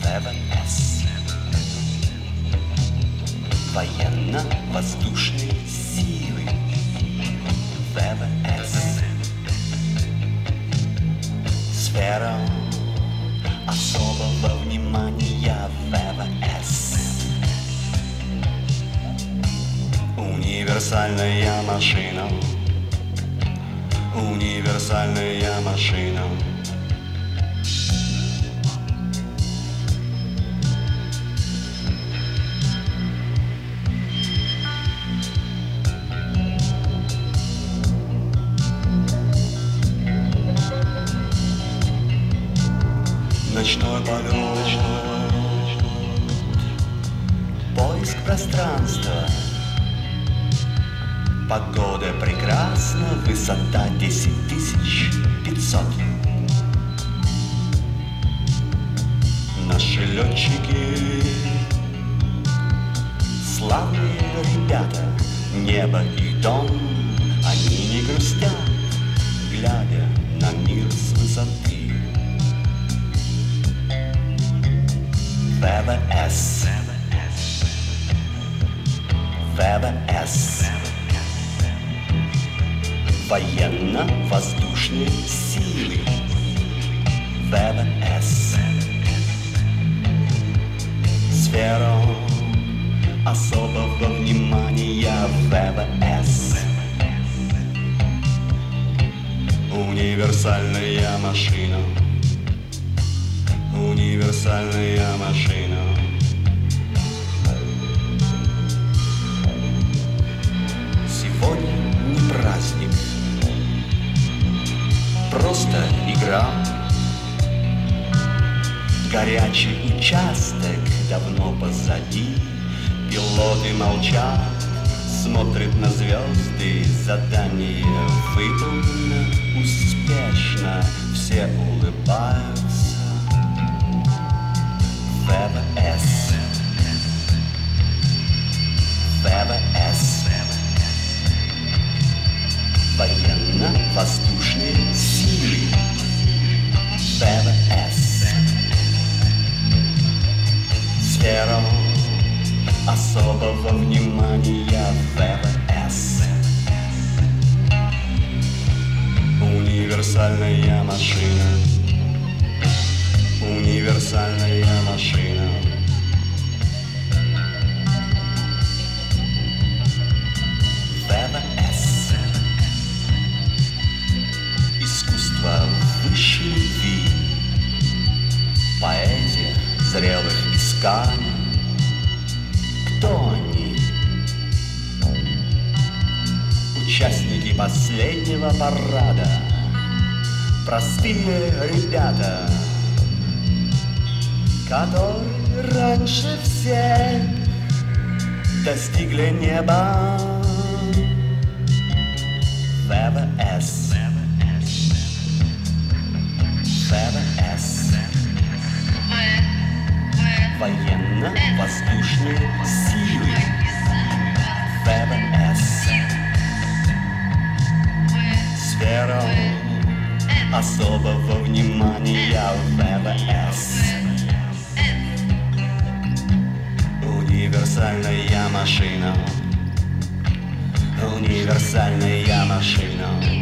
ВВС. Военно-воздушные силы. ВВС. Сфера особого внимания. ВВС. Универсальная машина. Универсальная машина. Ночной полет, поиск пространства. Погода прекрасна, высота 10500. Наши летчики славные ребята, небо и дом, они не грустят, глядя на мир с высоты. ВВС. ВВС. Военно-воздушные силы. ВВС. Сфера особого внимания. ВВС. Универсальная машина. Универсальная машина. Сегодня не праздник, просто игра. Горячий участок давно позади. Пилоты молчат, смотрят на звезды. Задание выполнено успешно, все улыбаются. ВВС. ВВС. Военно-воздушные силы. ВВС. Сфера особого внимания. ВВС. Универсальная машина. Универсальная машина. ВВС. Искусство высшей любви. Поэзия зрелых исканий. Кто они? Участники последнего парада. Простые ребята, которые раньше всех достигли неба. ВВС. ВВС. Военно-воздушные силы. ВВС. Сфера особого внимания. ВВС. Универсальная машина. Универсальная машина.